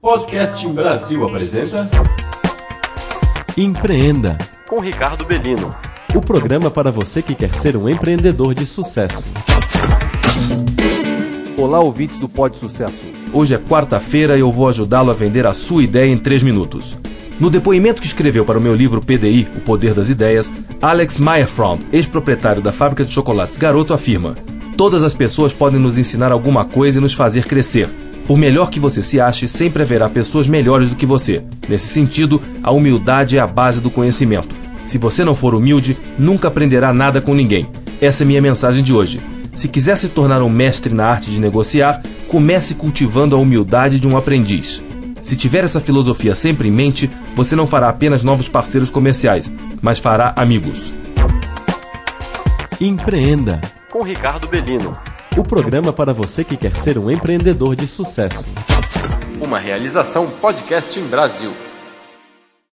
Podcast Brasil apresenta Empreenda, com Ricardo Bellino. o programa para você que quer ser um empreendedor de sucesso. Olá, ouvintes do Pod Sucesso. Hoje é quarta-feira e eu vou ajudá-lo a vender a sua ideia em 3 minutos. No depoimento que escreveu para o meu livro PDI, O Poder das Ideias, Alex Meyerfround, ex-proprietário da fábrica de chocolates Garoto, afirma: todas as pessoas podem nos ensinar alguma coisa e nos fazer crescer. Por melhor que você se ache, sempre haverá pessoas melhores do que você. Nesse sentido, a humildade é a base do conhecimento. Se você não for humilde, nunca aprenderá nada com ninguém. Essa é minha mensagem de hoje. Se quiser se tornar um mestre na arte de negociar, comece cultivando a humildade de um aprendiz. Se tiver essa filosofia sempre em mente, você não fará apenas novos parceiros comerciais, mas fará amigos. Empreenda, Com Ricardo Bellino. o programa para você que quer ser um empreendedor de sucesso. uma realização Podcast Brasil.